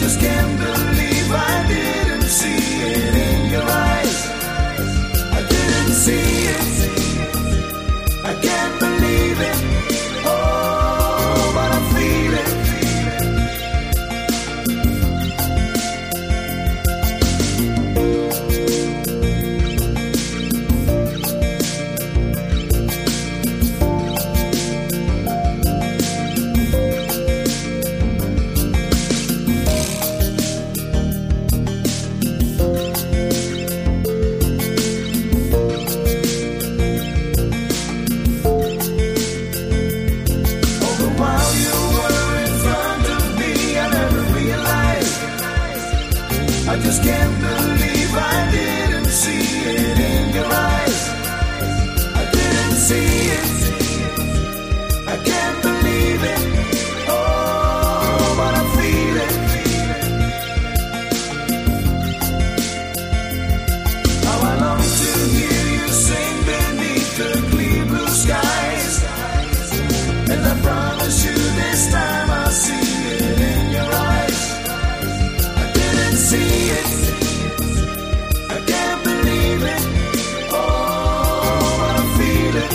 just can't believe I didn't see it in your eyes. I didn't see it. I can't believe it. Oh, but I feel it. I just can't believe I didn't see it in your eyes. I didn't see it. I can't believe it. Oh, but I feel it. How I long to hear you sing beneath the clear blue skies. And I promise you this time I'll see it in your eyes. I didn't see it. I can't believe it. Oh, but I feel it.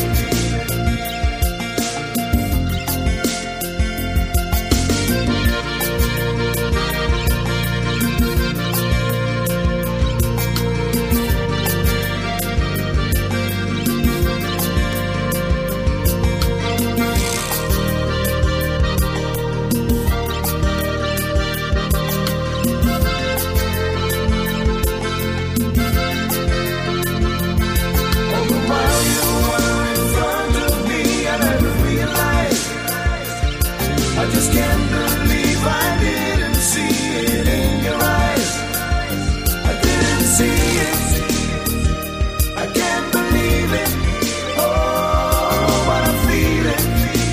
I just can't believe I didn't see it in your eyes. I didn't see it. I can't believe it. Oh, but I feel it.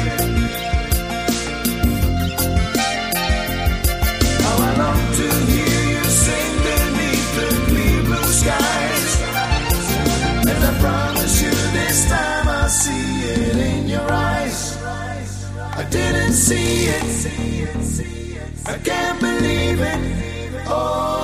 How I long to hear you sing beneath the clear blue skies. And I promise you this time I'll see it in your eyes. I didn't see it. I can't believe it. Oh.